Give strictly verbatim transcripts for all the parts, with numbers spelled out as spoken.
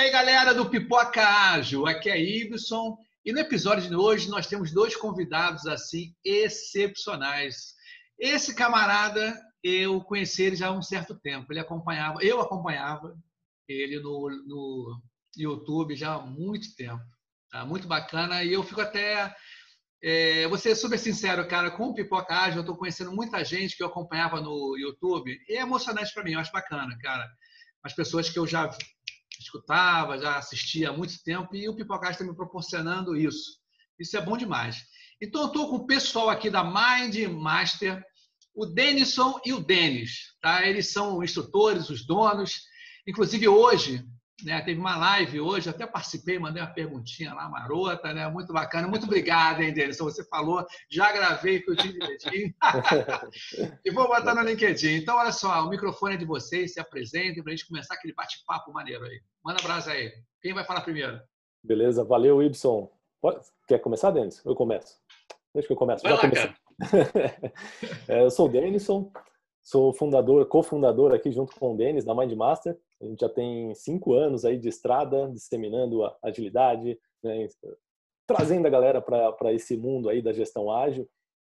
aí, galera do Pipoca Ágil, aqui é Ibson. E no episódio de hoje nós temos dois convidados assim excepcionais. Esse camarada, eu conheci ele já há um certo tempo. Ele acompanhava, eu acompanhava ele no, no YouTube já há muito tempo. Tá? Muito bacana. E eu fico até... É, vou ser super sincero, cara, com o Pipoca Ágil eu estou conhecendo muita gente que eu acompanhava no YouTube. E é emocionante para mim, eu acho bacana, cara. As pessoas que eu já escutava, já assistia há muito tempo, e o Pipocast está me proporcionando isso. Isso é bom demais. Então, eu estou com o pessoal aqui da Mind Master, o Denison e o Denis. Tá? Eles são instrutores, os donos. Inclusive, hoje, né, teve uma live hoje, até participei, mandei uma perguntinha lá, marota, né? Muito bacana. Muito obrigado, hein, Denison? Você falou, já gravei que eu tive direitinho. E vou botar no LinkedIn. Então, olha só, o microfone é de vocês, se apresentem para a gente começar aquele bate-papo maneiro aí. Manda brasa aí. Quem vai falar primeiro? Beleza, valeu, Ibson. Quer começar, Denis? Eu começo. Deixa que eu começo. Vai Já lá, comecei. cara. é, eu sou o Denison, sou fundador, cofundador aqui junto com o Denis da Mind Master. A gente já tem cinco anos aí de estrada, disseminando a agilidade, né, trazendo a galera para esse mundo aí da gestão ágil.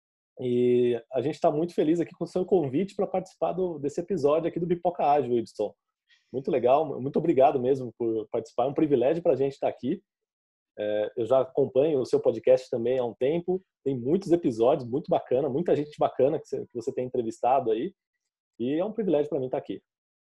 E a gente está muito feliz aqui com o seu convite para participar do, desse episódio aqui do Pipoca Ágil, Ibson. Muito legal, muito obrigado mesmo por participar. É um privilégio para a gente estar aqui. É, eu já acompanho o seu podcast também há um tempo. Tem muitos episódios, muito bacana, muita gente bacana que você, que você tem entrevistado aí. E é um privilégio para mim estar aqui.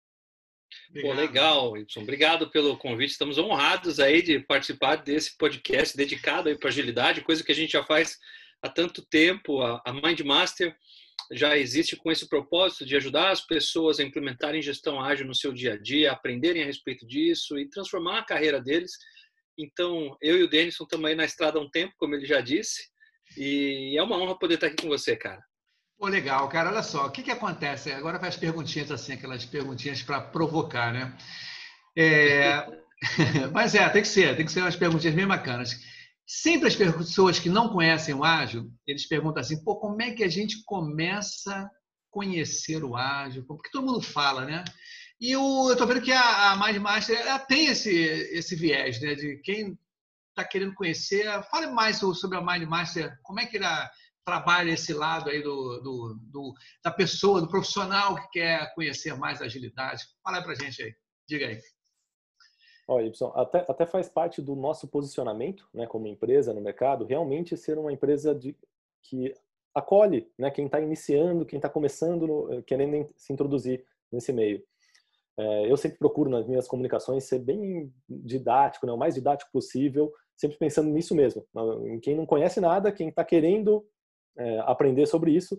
Pô, legal, Ibson. Obrigado pelo convite. Estamos honrados aí de participar desse podcast dedicado aí para agilidade, coisa que a gente já faz há tanto tempo. A Mind Master já existe com esse propósito de ajudar as pessoas a implementarem gestão ágil no seu dia a dia, aprenderem a respeito disso e transformar a carreira deles. Então, eu e o Denison estamos aí na estrada há um tempo, como ele já disse, e é uma honra poder estar aqui com você, cara. Pô, legal, cara. Olha só, o que que acontece? Agora faz perguntinhas assim, aquelas perguntinhas para provocar, né? É... Mas é, tem que ser, tem que ser umas perguntinhas bem bacanas. Sempre as pessoas que não conhecem o ágil, eles perguntam assim, pô, como é que a gente começa a conhecer o ágil? Porque todo mundo fala, né? E eu estou vendo que a, a Mind Master ela tem esse, esse viés, né? De quem está querendo conhecer. Fale mais sobre a Mind Master, como é que ela trabalha esse lado aí do, do, do, da pessoa, do profissional que quer conhecer mais a agilidade. Fala aí pra gente aí, diga aí. Olha, Ibson, até, até faz parte do nosso posicionamento, né, como empresa no mercado, realmente ser uma empresa de, que acolhe, né, quem está iniciando, quem está começando, no, querendo se introduzir nesse meio. É, eu sempre procuro nas minhas comunicações ser bem didático, né, o mais didático possível, sempre pensando nisso mesmo, em quem não conhece nada, quem está querendo é, aprender sobre isso,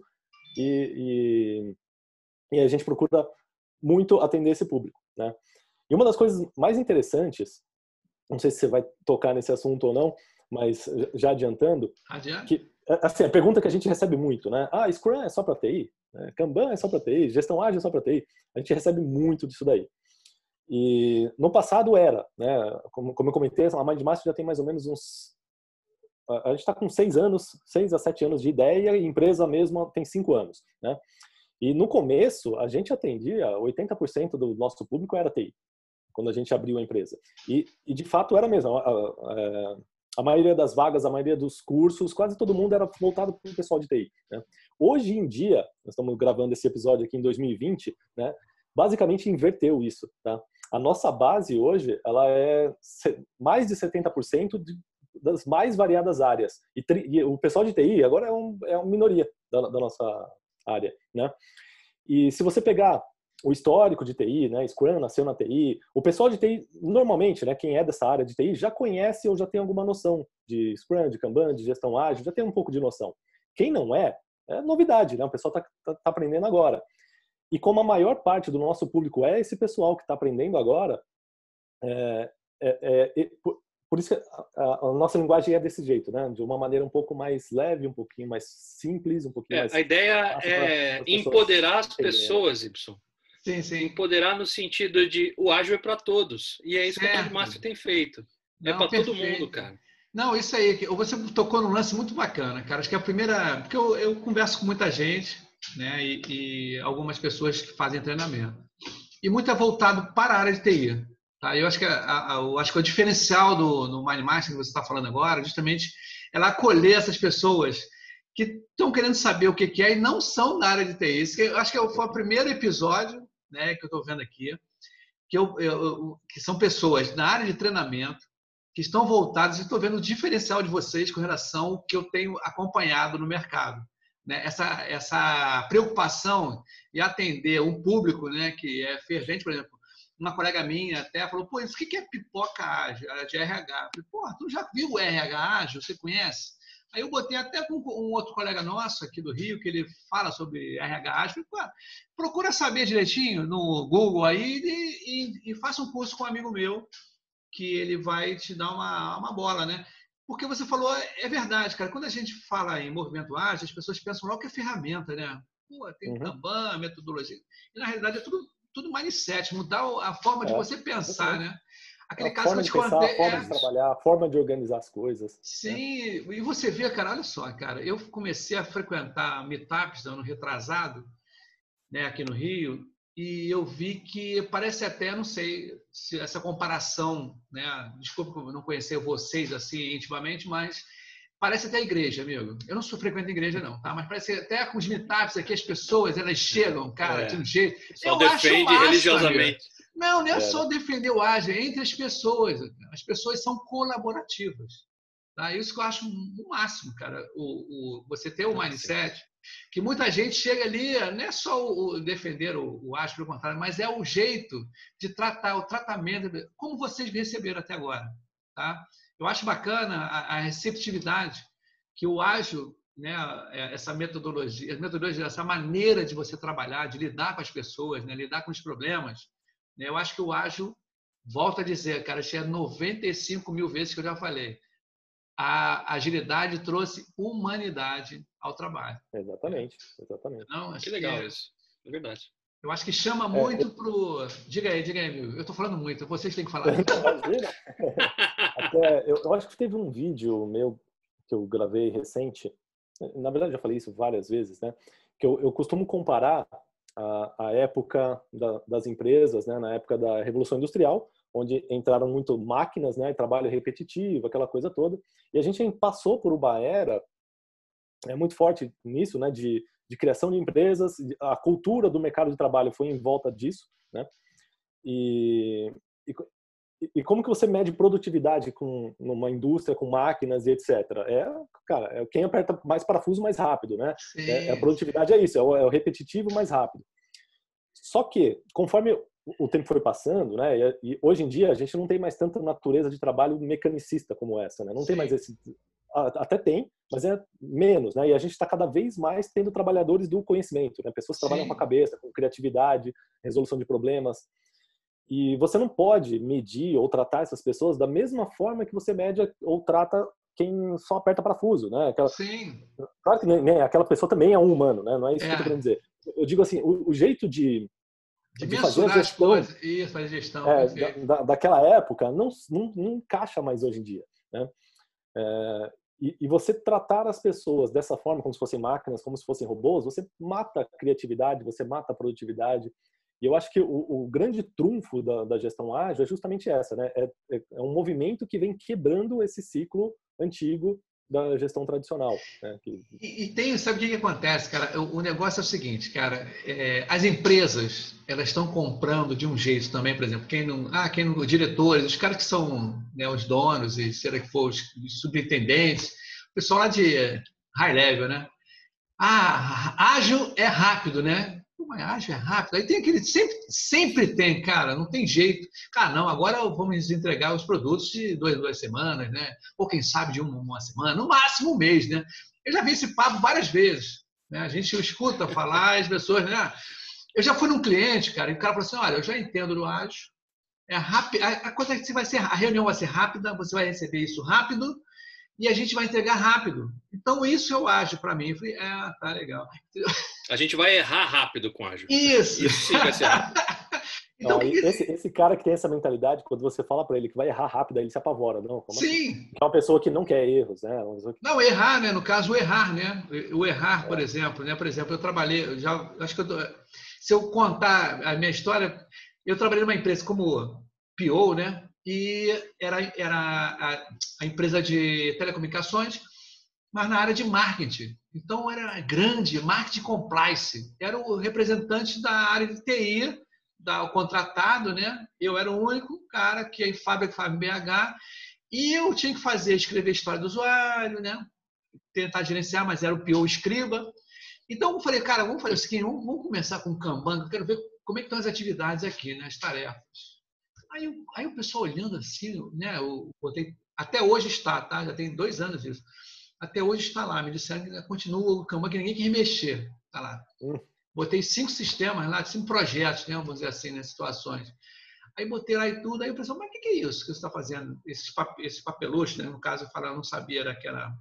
e, e, e a gente procura muito atender esse público, né? E uma das coisas mais interessantes, não sei se você vai tocar nesse assunto ou não, mas já adiantando, Adiante. que, assim, a pergunta que a gente recebe muito, né? Ah, Scrum é só para T I? Kanban é só para T I? Gestão ágil é só para T I? A gente recebe muito disso daí. E no passado era, né? Como, como eu comentei, a Mind Master já tem mais ou menos uns... A gente está com seis anos, seis a sete anos de ideia, e a empresa mesmo tem cinco anos, né? E no começo, a gente atendia, oitenta por cento do nosso público era T I. Quando a gente abriu a empresa. E, e de fato era mesmo. A, a, a maioria das vagas, a maioria dos cursos, quase todo mundo era voltado para o pessoal de T I. Né? Hoje em dia, nós estamos gravando esse episódio aqui em dois mil e vinte, né? Basicamente inverteu isso. Tá? A nossa base hoje ela é mais de setenta por cento de, das mais variadas áreas. E, tri, e o pessoal de T I agora é, um, é uma minoria da, da nossa área. Né? E se você pegar o histórico de T I, né, Scrum nasceu na T I, o pessoal de T I, normalmente, né, quem é dessa área de T I, já conhece ou já tem alguma noção de Scrum, de Kanban, de gestão ágil, já tem um pouco de noção. Quem não é, é novidade, né, o pessoal está tá, tá aprendendo agora. E como a maior parte do nosso público é esse pessoal que está aprendendo agora, é, é, é, por, por isso que a, a nossa linguagem é desse jeito, né, de uma maneira um pouco mais leve, um pouquinho mais simples, um pouquinho É, mais... a ideia é empoderar as pessoas, Ibson. Sim, sim. Empoderar no sentido de o ágil é para todos. E é isso certo. Que a Mind Master tem feito. É para todo mundo, cara. Não, isso aí. Você tocou num lance muito bacana, cara. Acho que a primeira... Porque eu, eu converso com muita gente, né? E, e algumas pessoas que fazem treinamento. E muito é voltado para a área de T I. Tá? Eu acho que, a, a, eu acho que o diferencial do no Mindmaster que você está falando agora, justamente, é ela acolher essas pessoas que estão querendo saber o que, que é e não são da área de T I. Isso que eu acho que foi o primeiro episódio, né, que eu estou vendo aqui, que, eu, eu, que são pessoas da área de treinamento que estão voltadas e estou vendo o diferencial de vocês com relação ao que eu tenho acompanhado no mercado. Né? Essa, essa preocupação em atender um público, né, que é fervente, por exemplo, uma colega minha até falou, pô, isso o que é pipoca ágil? Era de R H. Eu falei, pô, tu já viu o R H ágil? Você conhece? Aí eu botei até com um outro colega nosso aqui do Rio, que ele fala sobre R H ágil. Falei, pô, procura saber direitinho no Google aí e, e, e faça um curso com um amigo meu, que ele vai te dar uma, uma bola, né? Porque você falou, é verdade, cara. Quando a gente fala em movimento ágil, as pessoas pensam logo que é ferramenta, né? Pô, tem Uhum. Kanban, metodologia. E, na realidade, é tudo, tudo mindset, mudar a forma de É, você pensar, né? Aquele a caso forma que eu de te pensar, contei. a forma É, de trabalhar, a forma de organizar as coisas. sim, Né? e você vê, cara, olha só, cara, eu comecei a frequentar meetups ano retrasado, né, aqui no Rio, e eu vi que parece até, não sei se essa comparação, né, desculpa por não conhecer vocês assim intimamente, mas parece até a igreja, amigo. Eu não sou frequente de igreja, não, tá? Mas parece até com os meetups aqui, as pessoas, elas chegam, cara, É, de um jeito. só Eu acho o defende máximo, religiosamente. amigo. Não, não é É, só né? defender o ágil, é entre as pessoas. As pessoas são colaborativas. Tá? Isso que eu acho o máximo, cara. O, o, você ter o Ah, sim. mindset, que muita gente chega ali, não é só o, o defender o, o ágil, pelo contrário, mas é o jeito de tratar, o tratamento, como vocês receberam até agora. Tá? Eu acho bacana a, a receptividade que o ágil, né, essa metodologia, metodologia, essa maneira de você trabalhar, de lidar com as pessoas, né, lidar com os problemas, né, eu acho que o ágil, volto a dizer, cara, isso é noventa e cinco mil vezes que eu já falei, a agilidade trouxe humanidade ao trabalho. Exatamente, exatamente. Não, acho Que legal que, isso. É verdade. eu acho que chama É, muito pro... Diga aí, diga aí, amigo. Eu estou falando muito, vocês têm que falar. imagina. Até, eu, eu acho que teve um vídeo meu que eu gravei recente, na verdade já falei isso várias vezes, né? Que eu, eu costumo comparar a, a época da, das empresas, né? Na época da Revolução Industrial, onde entraram muito máquinas, né? Trabalho repetitivo, aquela coisa toda. E a gente passou por uma era é muito forte nisso, né? De, de criação de empresas, a cultura do mercado de trabalho foi em volta disso, né? E, e E como que você mede produtividade com numa indústria com máquinas e etcétera? É, cara, é quem aperta mais parafuso mais rápido, né? É, a produtividade é isso, é o, é o repetitivo mais rápido. Só que conforme o tempo foi passando, né? E, e hoje em dia a gente não tem mais tanta natureza de trabalho mecanicista como essa, né? Não Sim. tem mais esse, até tem, mas é menos, né? E a gente está cada vez mais tendo trabalhadores do conhecimento, né? Pessoas que trabalham Sim. com a cabeça, com criatividade, resolução de problemas. E você não pode medir ou tratar essas pessoas da mesma forma que você mede ou trata quem só aperta parafuso, né? Aquela, Sim. claro que nem, nem, aquela pessoa também é um humano, né? Não é isso É. que eu tô querendo dizer. Eu digo assim, o, o jeito de, De, de fazer a mensurar as gestão, coisas. Isso, fazer gestão. é, Perfeito. da, da, daquela época não, não, não encaixa mais hoje em dia, né? É, e, e você tratar as pessoas dessa forma, como se fossem máquinas, como se fossem robôs, você mata a criatividade, você mata a produtividade. E eu acho que o, o grande trunfo da, da gestão ágil é justamente essa, né? É, é, é um movimento que vem quebrando esse ciclo antigo da gestão tradicional. Né? Que... E, e tem, sabe o que, que acontece, cara? O, o negócio é o seguinte, cara, é, as empresas, elas estão comprando de um jeito também, por exemplo, quem não, ah, quem não, diretores, os caras que são, né, os donos e será que for os superintendentes, o pessoal lá de high level, né? Ah, ágil é rápido, né? Mas ágil é rápido. Aí tem aquele, sempre, sempre tem, cara, não tem jeito. Cara, não, agora vamos entregar os produtos de duas, duas semanas, né? Ou quem sabe de uma, uma semana, no máximo um mês, né? Eu já vi esse papo várias vezes. Né? A gente escuta falar, as pessoas, né? Eu já fui num cliente, cara, e o cara falou assim: olha, eu já entendo do ágil, é rápido, a coisa é que vai ser, a reunião vai ser rápida, você vai receber isso rápido e a gente vai entregar rápido. Então, isso eu acho para mim. Eu falei, ah, tá legal. A gente vai errar rápido com ágil. Isso. Isso sim vai ser rápido. Então, não, esse, esse cara que tem essa mentalidade, quando você fala para ele que vai errar rápido, aí ele se apavora. Não, como sim. Assim? É uma pessoa que não quer erros, né? Que... Não, errar, né? No caso, o errar, né? O errar, por é. exemplo, né? Por exemplo, eu trabalhei, eu já acho que eu tô, se eu contar a minha história, eu trabalhei numa empresa como P O, né? E era, era a, a empresa de telecomunicações, mas na área de marketing. Então, era grande, marketing compliance. Era o representante da área de T I, da, o contratado, né? Eu era o único cara que é fábrica, fábrica B H, e eu tinha que fazer, escrever a história do usuário, né? Tentar gerenciar, mas era o P O escriba. Então, eu falei, cara, vamos fazer o seguinte, vamos, vamos começar com o Kanban, eu quero ver como é que estão as atividades aqui, né? As tarefas. Aí, aí o pessoal olhando assim, né? Eu botei, até hoje está, tá? Já tem dois anos isso. Até hoje está lá. Me disseram que continua o Kanban, que ninguém quer mexer. Está lá. Hum. Botei cinco sistemas lá, cinco projetos, né? Vamos dizer assim, né? Situações. Aí botei lá e tudo. Aí o pessoal, mas o que é isso que você está fazendo? Esses, papel, esses papeluchos, né? No caso, eu falava, não sabia, era que era.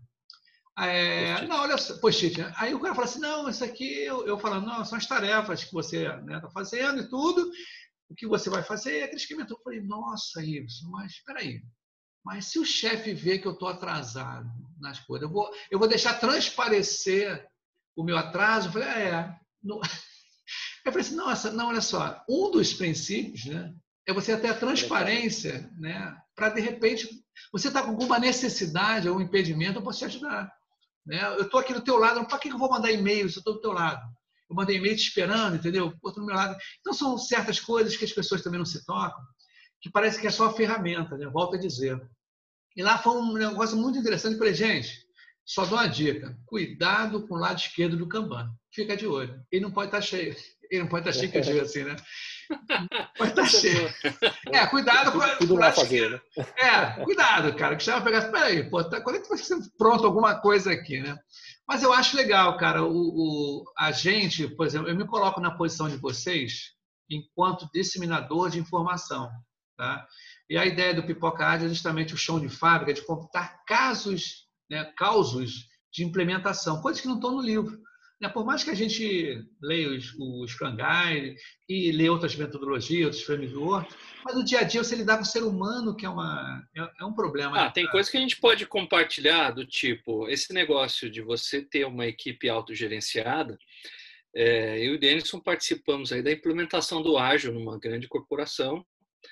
É, não, olha só, post-it, né? Aí o cara fala assim, não, isso aqui, eu, eu falando, não, são as tarefas que você está, né, fazendo e tudo. O que você vai fazer é aquele esquema. Eu falei, nossa, Ibson, mas espera aí. Mas se o chefe vê que eu estou atrasado nas coisas, eu vou, eu vou deixar transparecer o meu atraso? Eu falei, ah, é. Não... Eu falei assim, nossa, não, olha só, um dos princípios, né, é você ter a transparência, né, para, de repente, você está com alguma necessidade ou um impedimento, eu posso te ajudar. Né? Eu estou aqui do teu lado, para que eu vou mandar e-mail se eu estou do teu lado? Eu mandei e-mail te esperando, entendeu? Outro do meu lado. Então, são certas coisas que as pessoas também não se tocam, que parece que é só a ferramenta, né? Volto a dizer. E lá foi um negócio muito interessante. Eu falei, gente, só dou uma dica. Cuidado com o lado esquerdo do Kanban. Fica de olho. Ele não pode estar cheio. Ele não pode estar cheio, que eu digo assim, né? Pode estar cheio. É, cuidado com, tudo com o lado fazer, esquerdo. Né? É, cuidado, cara. Que você vai pegar, espera aí, pô, tá, quando é que vai ser pronto alguma coisa aqui, né? Mas eu acho legal, cara, o, o, a gente, por exemplo, eu me coloco na posição de vocês enquanto disseminador de informação, tá? E a ideia do Pipoca Ágil é justamente o chão de fábrica, de contar casos, né, causos de implementação, coisas que não estão no livro. Né? Por mais que a gente leia os, o Scrum Guide e leia outras metodologias, outros frameworks, mas no dia a dia você lidar com o ser humano, que é, uma, é, é um problema. Ah, né? tem coisas que a gente pode compartilhar, do tipo, esse negócio de você ter uma equipe autogerenciada. É, eu e o Denison participamos aí da implementação do Ágil numa grande corporação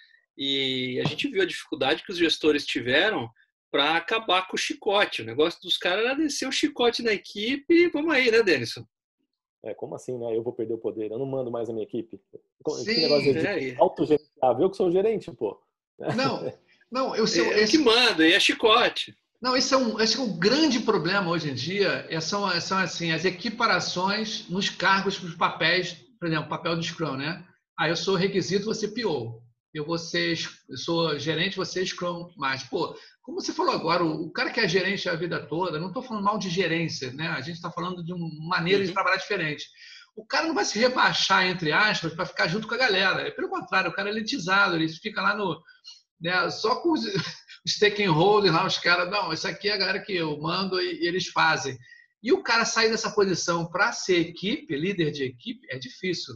e a gente viu a dificuldade que os gestores tiveram para acabar com o chicote. O negócio dos caras era descer o chicote na equipe e vamos aí, né, Denison? É, como assim, né? Eu vou perder o poder, eu não mando mais a minha equipe. Sim, que negócio de é, autogerenciável? Eu que sou o gerente, pô. Não, não, eu sou. É, esse... que manda, e é chicote. Não, esse é, um, esse é um grande problema hoje em dia, é, são, são assim, as equiparações nos cargos, nos papéis, por exemplo, papel do Scrum, né? Ah, eu sou requisito, você P O. Eu, vou ser, eu sou gerente, você Scrum Master. Pô, como você falou agora, o, o cara que é gerente a vida toda, não estou falando mal de gerência, né? A gente está falando de uma maneira uhum. de trabalhar diferente. O cara não vai se rebaixar, entre aspas, para ficar junto com a galera. É pelo contrário, o cara é elitizado, ele fica lá no... Né, só com os stakeholders lá, os caras, não, isso aqui é a galera que eu mando e, e eles fazem. E o cara sair dessa posição para ser equipe, líder de equipe, é difícil.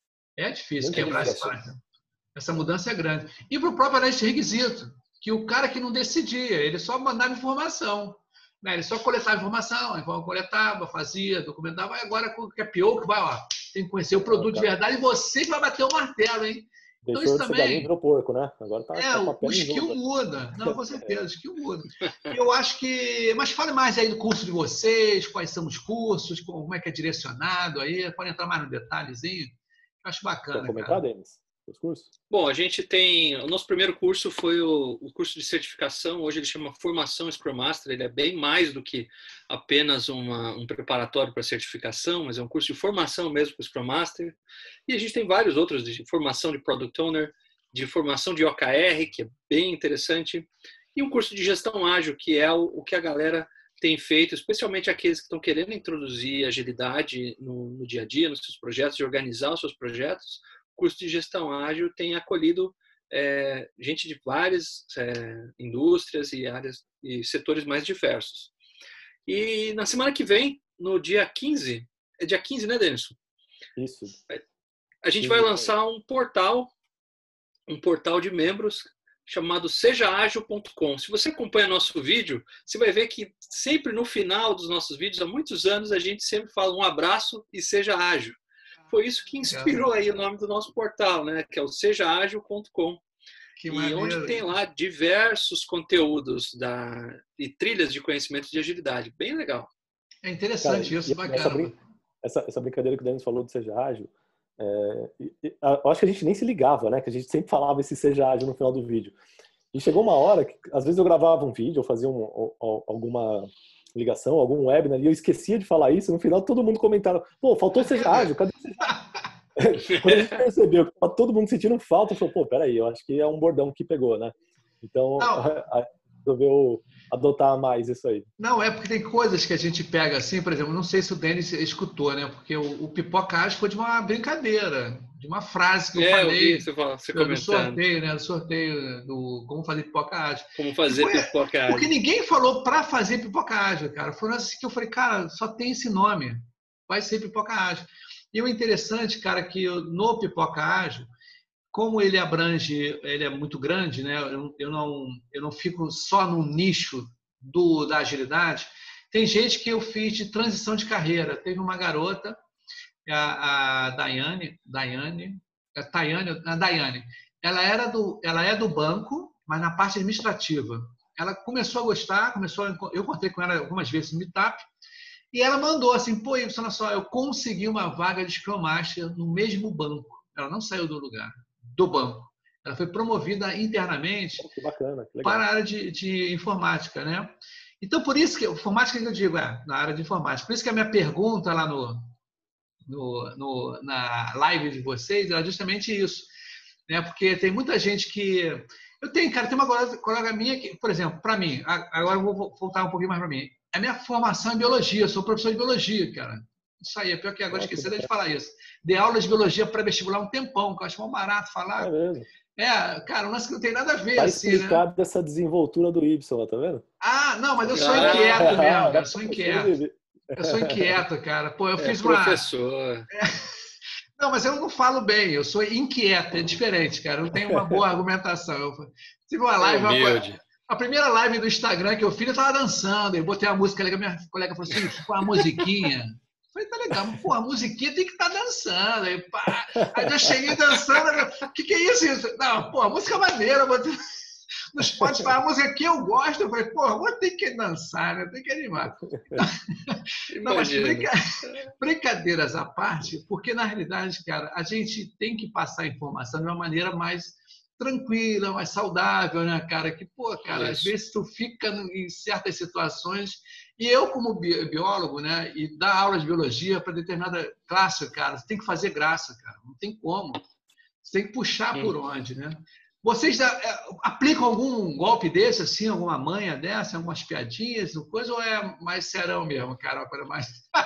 É difícil Muito quebrar essa página. Essa mudança é grande. E para o próprio analista de requisito, que o cara que não decidia, ele só mandava informação. Né? Ele só coletava informação, então coletava, fazia, documentava, e agora que é pior, que vai, ó, tem que conhecer o produto de verdade e você que vai bater o martelo, hein? Então isso também virou porco, né? Agora tá, é, tá o skill junto. muda. Não, com certeza, o skill muda. Eu acho que... Mas fale mais aí do curso de vocês, quais são os cursos, como é que é direcionado aí, pode entrar mais no detalhezinho. Eu acho bacana, Quer comentar, cara. Denis? Os cursos? Bom, a gente tem... O nosso primeiro curso foi o, o curso de certificação. Hoje ele chama Formação Scrum Master. Ele é bem mais do que apenas uma, um preparatório para certificação, mas é um curso de formação mesmo para o Scrum Master. E a gente tem vários outros de formação de Product Owner, de formação de O K R, que é bem interessante, e um curso de gestão ágil, que é o, o que a galera tem feito, especialmente aqueles que estão querendo introduzir agilidade no, no dia a dia, nos seus projetos, de organizar os seus projetos. O curso de gestão ágil tem acolhido é, gente de várias é, indústrias e áreas e setores mais diversos. E na semana que vem, no dia quinze, é dia quinze, né, Denison? Isso. A gente vai lançar um portal, um portal de membros chamado seja ágil ponto com. Se você acompanha nosso vídeo, você vai ver que sempre no final dos nossos vídeos, há muitos anos, a gente sempre fala um abraço e seja ágil. Foi isso que inspirou aí o nome do nosso portal, né? Que é o seja ágil ponto com. Que e maneiro. onde tem lá diversos conteúdos da, e trilhas de conhecimento de agilidade. Bem legal. É interessante Cara, isso, e, bacana. Essa, brin essa, essa brincadeira que o Denis falou do Seja Ágil, é, e, e, eu acho que a gente nem se ligava, né? Que a gente sempre falava esse Seja Ágil no final do vídeo. E chegou uma hora que, às vezes, eu gravava um vídeo, eu fazia um, um, alguma ligação, algum webinar, e eu esquecia de falar isso, e no final todo mundo comentava, pô, faltou Seja Ágil, cadê o Seja Ágil? Quando a gente percebeu que tava todo mundo sentindo falta, falou, pô, peraí, eu acho que é um bordão que pegou, né? Então, resolveu adotar mais isso aí. Não, é porque tem coisas que a gente pega assim, por exemplo, não sei se o Denis escutou, né? Porque o, o Pipoca Ágil foi de uma brincadeira, de uma frase que eu é, falei eu vi você, fala, você do sorteio, né? Do sorteio do como fazer Pipoca Ágil. Como fazer foi, Pipoca Ágil. Porque ninguém falou para fazer Pipoca Ágil, cara. Foi assim que eu falei, cara, só tem esse nome, vai ser Pipoca Ágil. E o interessante, cara, que no Pipoca Ágil, como ele abrange, ele é muito grande, né? Eu, eu, não, eu não fico só no nicho do, da agilidade. Tem gente que eu fiz de transição de carreira. Teve uma garota, a, a Daiane, Daiane, a Tayane, a Daiane. Ela era do, ela é do banco, mas na parte administrativa. Ela começou a gostar, começou a, eu contei com ela algumas vezes no Meetup, e ela mandou assim, pô, olha só, eu consegui uma vaga de Scrum Master no mesmo banco. Ela não saiu do lugar, do banco. Ela foi promovida internamente que bacana, que legal. para a área de, de informática, né? Então, por isso que informática que eu digo, é, na área de informática. Por isso que a minha pergunta lá no, no, no, na live de vocês era justamente isso, né? Porque tem muita gente que... Eu tenho, cara, tem uma colega, colega minha que, por exemplo, para mim, agora eu vou voltar um pouquinho mais para mim. A minha formação é biologia, eu sou professor de biologia, cara. Isso aí, é pior que agora, esqueci de falar isso. Dei aula de biologia pré-vestibular um tempão, que eu acho mal barato falar. É mesmo. É, cara, um lance que não tem nada a ver, tá assim, explicado né? essa desenvoltura do Y, tá vendo? Ah, não, mas eu sou Ah, inquieto mesmo, ah, cara, eu sou inquieto. Eu sou inquieto, cara. Pô, eu é fiz professor. uma... Não, mas eu não falo bem, eu sou inquieto, é diferente, cara. Eu não tenho uma boa argumentação. Eu tive uma live, uma... a primeira live do Instagram que eu fiz, eu tava dançando, eu botei a música, minha colega falou assim, com a musiquinha. Eu falei, tá legal, mas pô, a musiquinha tem que estar tá dançando. Aí, pá. Aí eu cheguei dançando, o que, que é isso, isso? Não, pô, a música é maneira, eu botei... no Spotify, a música que eu gosto, eu falei, pô, vou ter que dançar, né? Tem que animar. Não, mas brinca... brincadeiras à parte, porque na realidade, cara, a gente tem que passar a informação de uma maneira mais tranquila, mais saudável, né, cara? Que, pô, cara, Isso. às vezes tu fica em certas situações, e eu, como biólogo, né, e dar aula de biologia para determinada classe, cara, você tem que fazer graça, cara, não tem como. Você tem que puxar hum. por onde, né? Vocês aplicam algum golpe desse, assim, alguma manha dessa, algumas piadinhas, coisa, ou é mais serão mesmo, cara? Para mais...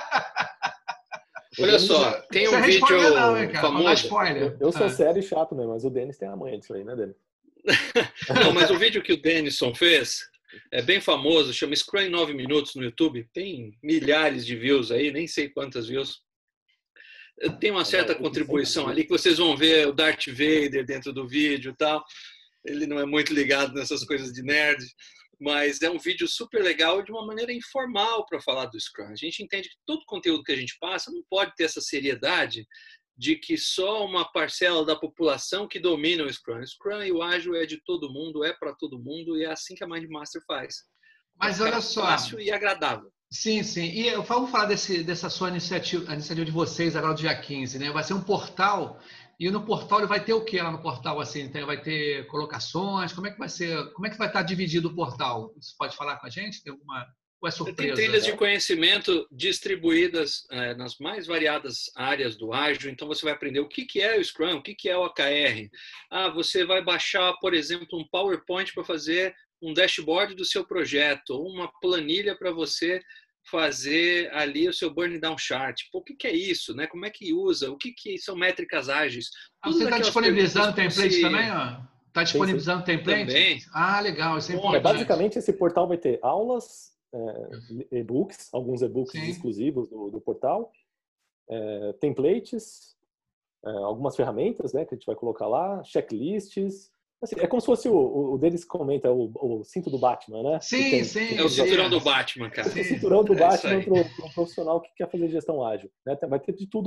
Olha só, tem um vídeo não, hein, famoso. Eu, eu sou ah. sério e chato, né? Mas o Denis tem a manha disso aí, né, Denis? Não, mas o vídeo que o Denison fez é bem famoso, chama Scrum em nove minutos no YouTube. Tem milhares de views aí, nem sei quantas views. Tem uma certa contribuição ali que vocês vão ver o Darth Vader dentro do vídeo e tal. Ele não é muito ligado nessas coisas de nerd, mas é um vídeo super legal de uma maneira informal para falar do Scrum. A gente entende que todo conteúdo que a gente passa não pode ter essa seriedade de que só uma parcela da população que domina o Scrum. O Scrum e o Ágil é de todo mundo, é para todo mundo e é assim que a Mind Master faz. Mas olha só, fácil e agradável. Sim, sim. E vamos falar desse, dessa sua iniciativa, a iniciativa de vocês agora do dia quinze, né? Vai ser um portal, e no portal ele vai ter o que lá no portal? Assim, vai ter colocações? Como é que vai ser? Como é que vai estar dividido o portal? Você pode falar com a gente? Tem alguma... Ou é surpresa? Tem trilhas de conhecimento distribuídas é, nas mais variadas áreas do Ágil, então você vai aprender o que, que é o Scrum, o que, que é o A K R. Ah, você vai baixar, por exemplo, um PowerPoint para fazer um dashboard do seu projeto, ou uma planilha para você fazer ali o seu burn down chart. Pô, o que, que é isso? Né? Como é que usa? O que, que são métricas ágeis? Ah, você está disponibilizando templates também? Está disponibilizando templates? Também. Ah, legal. Isso é importante. É, basicamente, esse portal vai ter aulas, é, e-books, alguns e-books Sim. exclusivos do, do portal, é, templates, é, algumas ferramentas, né, que a gente vai colocar lá, checklists. Assim, é como se fosse o, o deles comenta, o, o cinto do Batman, né? Sim, tem, sim. É o cinturão do Batman, cara. É o cinturão do Batman para um profissional que quer fazer gestão ágil. Né? Vai ter de tudo lá.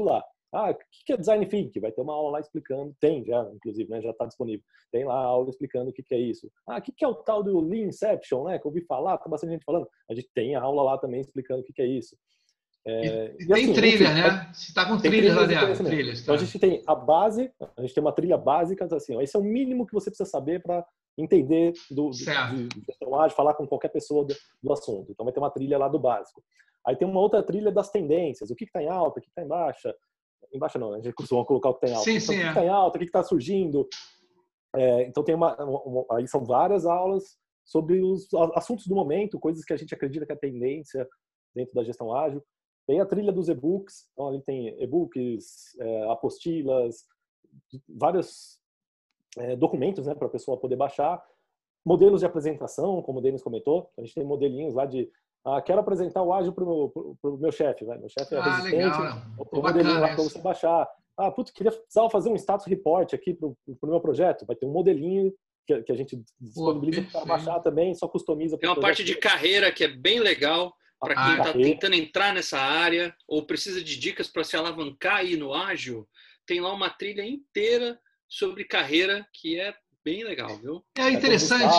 Ah, o que é Design Thinking? Vai ter uma aula lá explicando. Tem já, inclusive, né? Já está disponível. Tem lá a aula explicando o que é isso. Ah, o que é o tal do Lean Inception, né? Que eu ouvi falar, tá bastante gente falando. A gente tem a aula lá também explicando o que é isso. É, e, e tem assim, trilha, enfim, né? Você está com tem trilhas lá de dentro. Trilhas, tá. Então a gente tem a base, a gente tem uma trilha básica, assim, ó, esse é o mínimo que você precisa saber para entender do, de gestão ágil, falar com qualquer pessoa do, do assunto. Então vai ter uma trilha lá do básico. Aí tem uma outra trilha das tendências, o que está em alta, o que está em baixa. Em baixa não, a gente costuma colocar o que está em alta. Sim, então, sim, o que é. está em alta, o que está surgindo. É, então tem uma, uma, aí são várias aulas sobre os assuntos do momento, coisas que a gente acredita que é tendência dentro da gestão ágil. Tem a trilha dos e-books, então ali tem e-books, é, apostilas, vários é, documentos, né, para a pessoa poder baixar. Modelos de apresentação, como o Denis comentou, a gente tem modelinhos lá de ah, quero apresentar o ágil para o meu chefe, né? Meu chefe é Ah, resistente, legal. tem um modelinho lá para você baixar. Ah, putz, queria precisava fazer um status report aqui para o meu projeto, vai ter um modelinho que, que a gente disponibiliza para baixar também, só customiza. Tem uma parte de carreira que é bem legal para quem está tentando entrar nessa área ou precisa de dicas para se alavancar aí no ágil. Tem lá uma trilha inteira sobre carreira que é bem legal, viu? É interessante.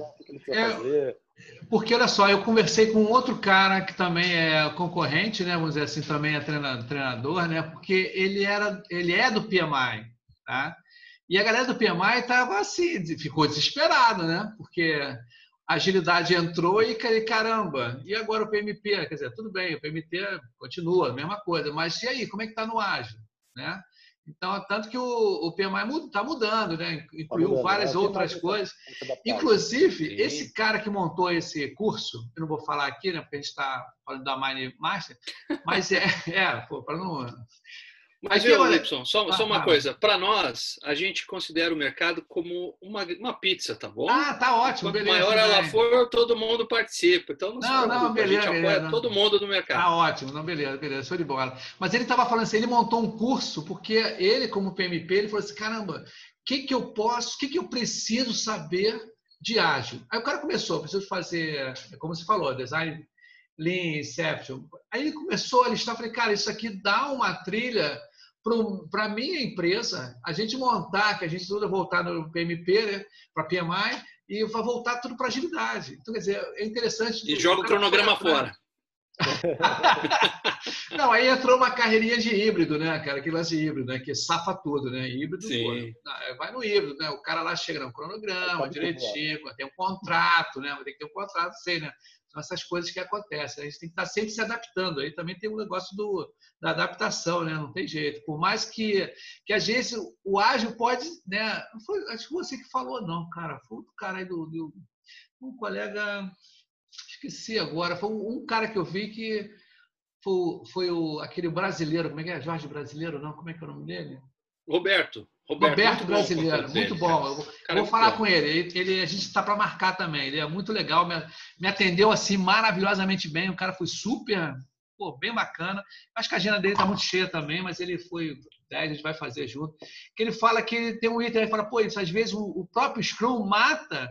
É, porque, olha só, eu conversei com outro cara que também é concorrente, né? Vamos dizer assim, também é treinador, né? Porque ele, era, ele é do P M I, tá? E a galera do P M I estava assim, ficou desesperado, né? Porque a agilidade entrou e, caramba, e agora o P M P? Quer dizer, tudo bem, o P M P continua, a mesma coisa, mas e aí, como é que está no ágil, né? Então, tanto que o, o P M I está mudando, né? Incluiu tá mudando, várias né? outras coisas. Inclusive, Sim. esse cara que montou esse curso, eu não vou falar aqui, né? Porque a gente está falando da Mind Master, mas é, é para não... Mas, viu, Lipson, só, só uma ah, coisa. Para nós, a gente considera o mercado como uma, uma pizza, tá bom? Ah, tá ótimo. Quanto beleza, maior ela for, todo mundo participa. Então, não, não se não, beleza, a gente beleza, apoia não. todo mundo no mercado. Tá ótimo. Não, beleza, beleza. Show de bola. Mas ele estava falando assim, ele montou um curso, porque ele, como P M P, ele falou assim, caramba, o que, que eu posso, o que, que eu preciso saber de ágil? Aí o cara começou, preciso fazer, como você falou, design Lean, Inception. Aí ele começou a listar, falei, cara, isso aqui dá uma trilha para a minha empresa, a gente montar, que a gente tudo voltar no P M P, né, para P M I, e vai voltar tudo para agilidade. Então, quer dizer, é interessante. E joga o cronograma fora. Não, aí entrou uma carreirinha de híbrido, né, cara? Que lance de híbrido, né? Que safa tudo, né? Híbrido, Sim. Pô, vai no híbrido, né? O cara lá chega no cronograma, direitinho, tem um contrato, né? Tem que ter um contrato, sei, né? São essas coisas que acontecem. A gente tem que estar sempre se adaptando. Aí também tem um negócio do, da adaptação, né? Não tem jeito. Por mais que, que às vezes o ágil pode, né? Não foi, acho que você que falou, não, cara. Foi o cara aí do, do um colega, esqueci agora. Foi um cara que eu vi que foi, foi o, aquele brasileiro, como é que é? Jorge Brasileiro, não? Como é que é o nome dele? Roberto. Roberto, Roberto muito Brasileiro, bom, muito dele, bom. Eu vou, eu vou falar bom. com ele. ele. Ele a gente está para marcar também. Ele é muito legal, me, me atendeu assim maravilhosamente bem. O cara foi super, pô, bem bacana. Acho que a agenda dele está muito cheia também, mas ele foi, a gente vai fazer junto. Que ele fala que ele tem um item, ele fala, pô, isso, às vezes o, o próprio Scrum mata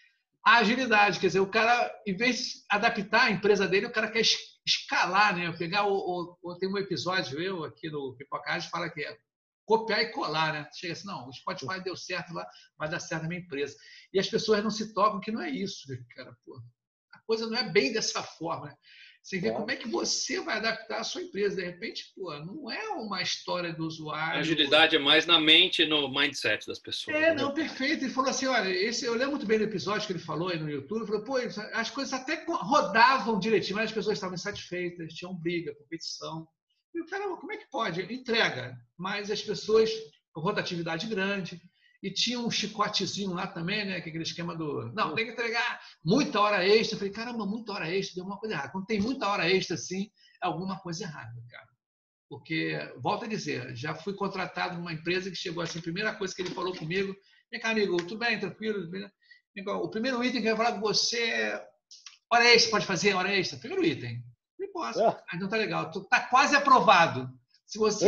a agilidade. Quer dizer, o cara, em vez de adaptar a empresa dele, o cara quer escalar, né? Pegar o, o tem um episódio eu aqui no Pipocagem fala que é copiar e colar, né? Chega assim, não, o Spotify deu certo lá, vai dar certo na minha empresa. E as pessoas não se tocam que não é isso, né, cara? Pô, a coisa não é bem dessa forma. Né? Você vê é. como é que você vai adaptar a sua empresa. De repente, pô, não é uma história do usuário. A agilidade é mais na mente e no mindset das pessoas. É, não, né? Perfeito. Ele falou assim, olha, esse, eu lembro muito bem do episódio que ele falou aí no YouTube, ele falou, pô, as coisas até rodavam direitinho, mas as pessoas estavam insatisfeitas, tinham briga, competição. E o cara, como é que pode? Entrega, mas as pessoas, rotatividade grande, e tinha um chicotezinho lá também, né? Que é aquele esquema do, não, tem que entregar muita hora extra. Eu falei, caramba, muita hora extra, deu uma coisa errada. Quando tem muita hora extra, assim, é alguma coisa errada, cara. Porque, volto a dizer, já fui contratado numa empresa que chegou assim, a primeira coisa que ele falou comigo, vem cá, amigo, tudo bem, tranquilo? O primeiro item que eu ia falar com você é hora extra, pode fazer hora extra? Primeiro item. Não posso. Ah. Mas não tá legal. Tu tá quase aprovado. Se você.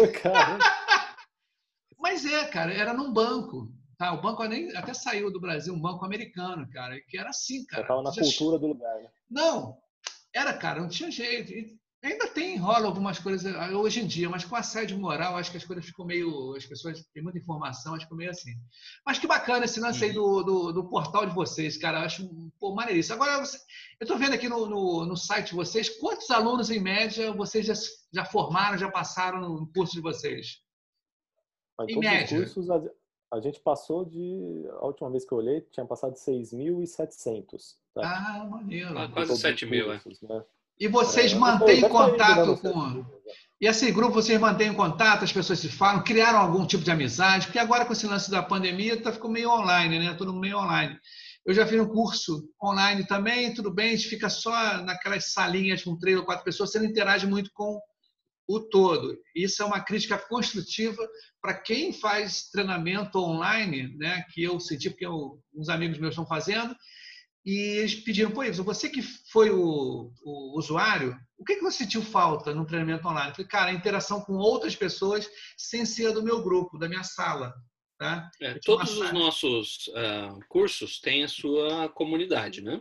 Mas é, cara, era num banco. Tá? O banco nem, até saiu do Brasil, um banco americano, cara, que era assim, cara. Já tava na Já... cultura do lugar, né? Não, era, cara, não tinha jeito. Ainda tem, rola algumas coisas hoje em dia, mas com assédio moral, acho que as coisas ficam meio. As pessoas têm muita informação, acho que ficou meio assim. Mas que bacana esse lance aí do, do, do portal de vocês, cara. Eu acho pô, maneiríssimo. Agora, você, eu estou vendo aqui no, no, no site de vocês, quantos alunos, em média, vocês já, já formaram, já passaram no curso de vocês? Em em todos média. os cursos, a, a gente passou de. A última vez que eu olhei, tinha passado de seis mil e setecentos. Tá? Ah, maneiro. Ah, quase sete mil, é. Né? E vocês é, mantêm deve contato indo, com. né? E esse grupo, vocês mantêm contato, as pessoas se falam, criaram algum tipo de amizade? Porque agora, com esse lance da pandemia, tá ficando meio online, né? Todo mundo meio online. Eu já fiz um curso online também, tudo bem, a gente fica só naquelas salinhas com três ou quatro pessoas, você não interage muito com o todo. Isso é uma crítica construtiva para quem faz treinamento online, né? Que eu senti, porque eu, uns amigos meus estão fazendo, e eles pediram, pô, Ibsen, você que foi o, o usuário, o que, que você sentiu falta no treinamento online? Eu falei, cara, a interação com outras pessoas sem ser do meu grupo, da minha sala. Tá? É, todos os nossos uh, cursos têm a sua comunidade, né?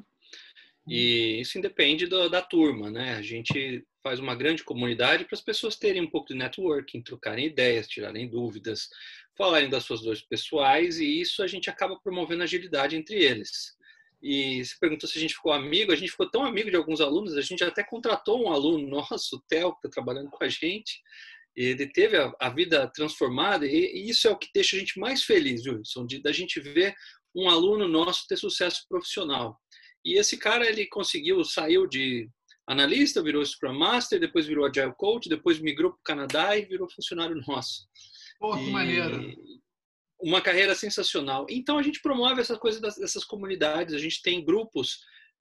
E isso independe do, da turma, né? A gente faz uma grande comunidade para as pessoas terem um pouco de networking, trocarem ideias, tirarem dúvidas, falarem das suas dores pessoais, e isso a gente acaba promovendo agilidade entre eles. E se perguntou se a gente ficou amigo, a gente ficou tão amigo de alguns alunos, a gente até contratou um aluno nosso, o Theo, que está trabalhando com a gente. Ele teve a, a vida transformada, e, e isso é o que deixa a gente mais feliz, Wilson, de da gente ver um aluno nosso ter sucesso profissional. E esse cara, ele conseguiu, saiu de analista, virou Scrum Master, depois virou Agile Coach, depois migrou para o Canadá e virou funcionário nosso. Pô, que e... maneiro! Uma carreira sensacional. Então, a gente promove essa coisa dessas comunidades. A gente tem grupos,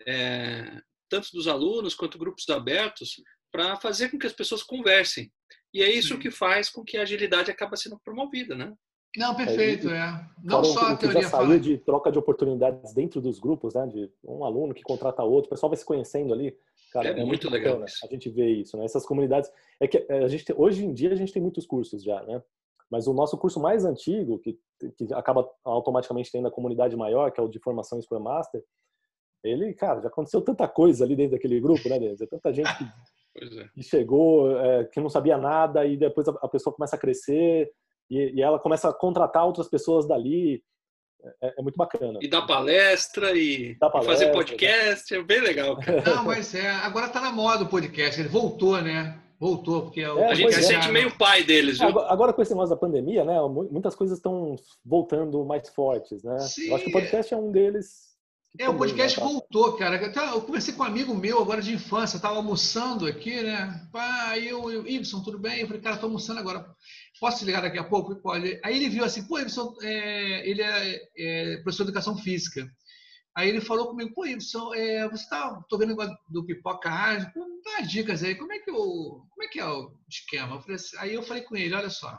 é, tanto dos alunos quanto grupos abertos, para fazer com que as pessoas conversem. E é isso Sim. que faz com que a agilidade acaba sendo promovida, né? Não, perfeito, é. é. Não Fora só o, a o que teoria já saiu fala. de troca de oportunidades dentro dos grupos, né? De um aluno que contrata outro, o pessoal vai se conhecendo ali. Cara, é, é muito, muito bacana legal isso. A gente vê isso, né? Essas comunidades. É que a gente tem, hoje em dia a gente tem muitos cursos já, né? Mas o nosso curso mais antigo, que, que acaba automaticamente tendo a comunidade maior, que é o de formação Scrum Master, ele, cara, já aconteceu tanta coisa ali dentro daquele grupo, né, Denis? Tanta gente que, é. que chegou, é, que não sabia nada, e depois a, a pessoa começa a crescer, e, e ela começa a contratar outras pessoas dali. É, é muito bacana. E dar palestra, e, dá palestra, e fazer podcast, né? É bem legal, cara. Não, mas é, agora tá na moda o podcast, ele voltou, né? Voltou, porque o é, a gente se é. sente meio pai deles, viu? Agora, agora com esse negócio da pandemia, né? Muitas coisas estão voltando mais fortes, né? Sim, eu acho que o podcast é um deles. É, também, o podcast né, tá... voltou, cara. Eu conversei com um amigo meu agora de infância, eu tava almoçando aqui, né? Aí eu, eu, Ibsen, tudo bem? Eu falei, cara, tô almoçando agora. Posso te ligar daqui a pouco? Pode. Aí ele viu assim, pô, Ibsen, é, ele é, é professor de educação física. Aí ele falou comigo, pô, Ibsen, é, você tá, tô vendo o negócio do Pipoca Ágil, pô, dá as dicas aí, como é que, eu, como é, que é o esquema? Eu falei assim, aí eu falei com ele, olha só,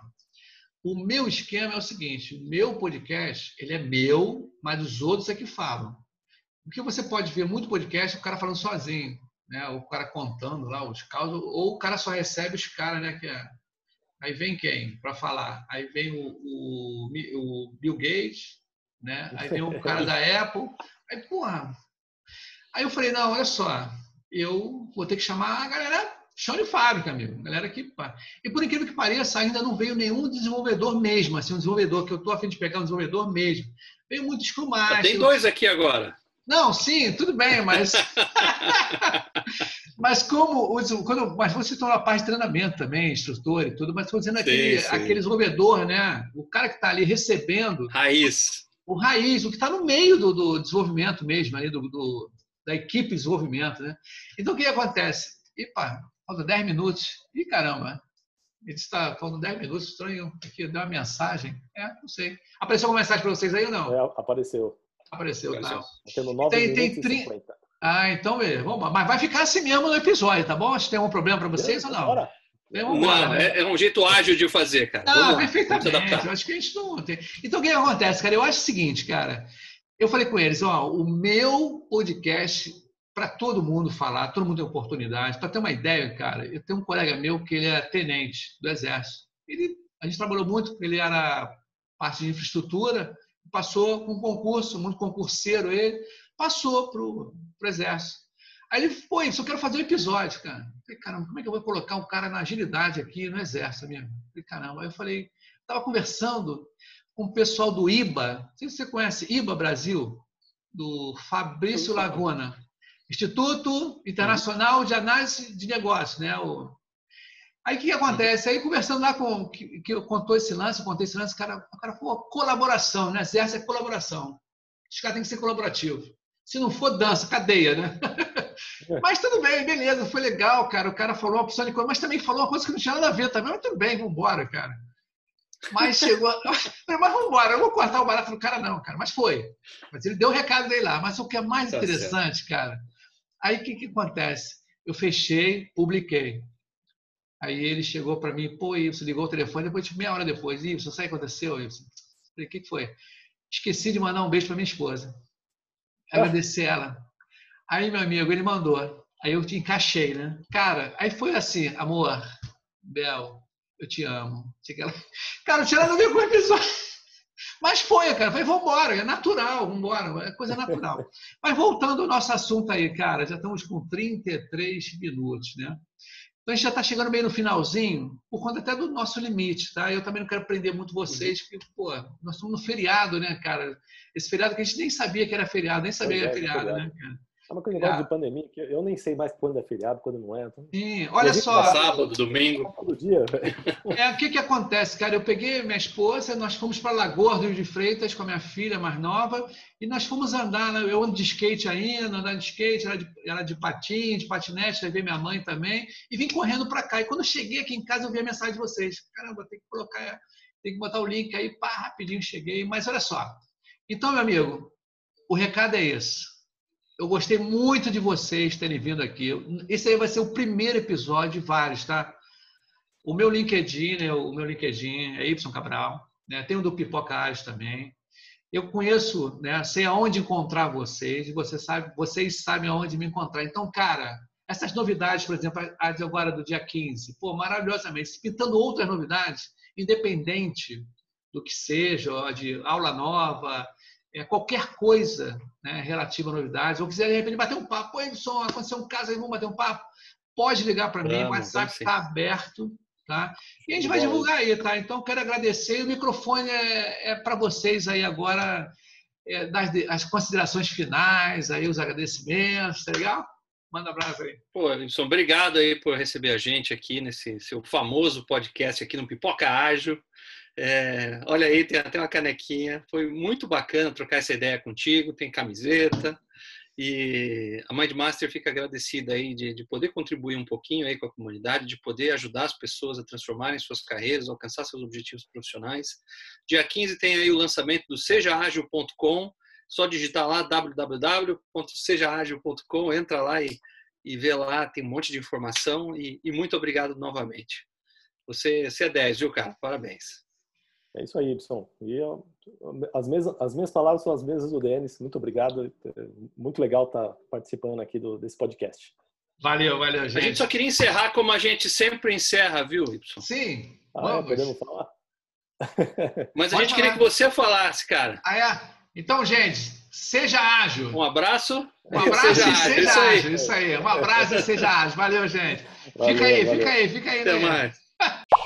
o meu esquema é o seguinte, o meu podcast, ele é meu, mas os outros é que falam. Porque você pode ver muito podcast, o cara falando sozinho, né? O cara contando lá os causos, ou o cara só recebe os caras, né? Que é... Aí vem quem para falar? Aí vem o, o, o Bill Gates, né? Aí vem o cara da Apple. Aí, porra. Aí eu falei, não, olha só, eu vou ter que chamar a galera chão de fábrica, amigo. Galera que... E por incrível que pareça, ainda não veio nenhum desenvolvedor mesmo, assim, um desenvolvedor, que eu tô a fim de pegar um desenvolvedor mesmo. Veio muito Scrum Master. Tem dois aqui agora. Não, sim, tudo bem, mas... mas como... Quando... Mas você está na parte de treinamento também, instrutor e tudo, mas estou dizendo aquele, sim, sim. aquele desenvolvedor, né? O cara que está ali recebendo... Raiz. O raiz, o que está no meio do, do desenvolvimento mesmo, ali, do, do, da equipe de desenvolvimento, né? Então, o que acontece? Epa, falta dez minutos. Ih, caramba, ele está faltando dez minutos, estranho. Aqui, deu uma mensagem. É, não sei. Apareceu uma mensagem para vocês aí ou não? É, apareceu. Apareceu, tá? Tendo nove minutos e cinquenta. Ah, então, vamos, mas vai ficar assim mesmo no episódio, tá bom? Acho que tem algum problema para vocês ou não? Bora. Não, embora, né? é, é um jeito ágil de fazer, cara. Não, vamos perfeitamente. Eu acho que a gente não tem. Então, o que acontece, cara? Eu acho o seguinte, cara. Eu falei com eles, ó, o meu podcast, para todo mundo falar, todo mundo tem oportunidade. Para ter uma ideia, cara, eu tenho um colega meu que ele é tenente do Exército. Ele, a gente trabalhou muito, ele era parte de infraestrutura, passou com um concurso, muito concurseiro ele, passou para o Exército. Aí ele foi, só quero fazer um episódio, cara. Eu falei, caramba, como é que eu vou colocar um cara na agilidade aqui no exército mesmo? Eu falei, caramba. Aí eu falei, estava conversando com o pessoal do I B A, não sei se você conhece I B A Brasil, do Fabrício Laguna, Instituto Internacional de Análise de Negócios, né? O... Aí o que acontece? Aí conversando lá com que, que eu contou esse lance, eu contei esse lance, o cara, o cara falou, colaboração, né? Exército é colaboração. Os caras têm que ser colaborativos. Se não for, dança, cadeia, né? Mas tudo bem, beleza, foi legal, cara. O cara falou uma opção de coisa, mas também falou uma coisa que não tinha nada a ver também. Mas tudo bem, vamos embora, cara. Mas chegou. Mas vamos embora, eu não vou cortar o barato do cara, não, cara. Mas foi. Mas ele deu o recado dele lá. Mas o que é mais tá interessante, certo. Cara, aí o que, que acontece? Eu fechei, publiquei. Aí ele chegou para mim, pô, Ibson, ligou o telefone, depois, meia hora depois, Ibson, sabe o que aconteceu, Ibson? Falei, o que, que foi? Esqueci de mandar um beijo para minha esposa. Agradecer ela. Aí, meu amigo, ele mandou. Aí eu te encaixei, né? Cara, aí foi assim, amor, Bel, eu te amo. Cara, não tinha nada a ver com o episódio. Mas foi, cara. Falei, vamos embora. É natural, vamos embora. É coisa natural. Mas voltando ao nosso assunto aí, cara, já estamos com trinta e três minutos, né? Então, a gente já está chegando bem no finalzinho, por conta até do nosso limite, tá? Eu também não quero prender muito vocês, porque, pô, nós estamos no feriado, né, cara? Esse feriado que a gente nem sabia que era feriado, nem sabia que era feriado, né, cara? É uma coisa negócio de pandemia, que eu nem sei mais quando é feriado, quando não é. Então... Sim, olha só. Sábado, domingo. Todo dia, é, o que que acontece, cara? Eu peguei minha esposa, nós fomos para Lagoa Rio de Freitas com a minha filha mais nova e nós fomos andar, né? Eu ando de skate ainda, andando de skate, ela de, ela de patins, de patinete, levei minha mãe também e vim correndo para cá. E quando eu cheguei aqui em casa, eu vi a mensagem de vocês. Caramba, tem que colocar, tem que botar o link aí, pá, rapidinho cheguei. Mas olha só. Então, meu amigo, o recado é esse. Eu gostei muito de vocês terem vindo aqui. Esse aí vai ser o primeiro episódio de vários, tá? O meu LinkedIn, né? O meu LinkedIn é Y Cabral, né? Tem o do Pipoca Ágil também. Eu conheço, né? Sei aonde encontrar vocês, e você sabe, vocês sabem aonde me encontrar. Então, cara, essas novidades, por exemplo, a de agora do dia quinze, pô, maravilhosamente, pintando outras novidades, independente do que seja, ó, de aula nova, é, qualquer coisa, né, relativa a novidades, ou quiser de repente bater um papo, oi, Edson, aconteceu um caso aí, vamos bater um papo, pode ligar para mim, o WhatsApp está aberto, tá? E a gente vai divulgar aí, tá? Então, quero agradecer, o microfone é, é para vocês aí agora, é, das, as considerações finais, aí os agradecimentos, tá legal? Manda um abraço aí. Pô, Edson, obrigado aí por receber a gente aqui nesse seu famoso podcast aqui no Pipoca Ágil. É, olha aí, tem até uma canequinha. Foi muito bacana trocar essa ideia contigo. Tem camiseta. E a Mindmaster fica agradecida aí de, de poder contribuir um pouquinho aí com a comunidade, de poder ajudar as pessoas a transformarem suas carreiras, alcançar seus objetivos profissionais. Dia quinze tem aí o lançamento do seja ágil ponto com. Só digitar lá w w w ponto seja ágil ponto com, entra lá e, e vê lá, tem um monte de informação. E, e muito obrigado novamente. Você, você é dez, viu, cara? Parabéns. É isso aí, Ibson. E eu, as, mesmas, as minhas palavras são as mesmas do Denis. Muito obrigado. Muito legal estar participando aqui do, desse podcast. Valeu, valeu, gente. A gente só queria encerrar como a gente sempre encerra, viu, Ibson? Sim. Ah, é, podemos falar? Mas a Pode gente falar. Queria que você falasse, cara. Ah, é? Então, gente, seja ágil. Um abraço. Um abraço seja e seja isso ágil. aí. Isso aí. Um abraço e seja ágil. Valeu, gente. Valeu, fica aí, valeu. fica aí, fica aí. Até né? mais.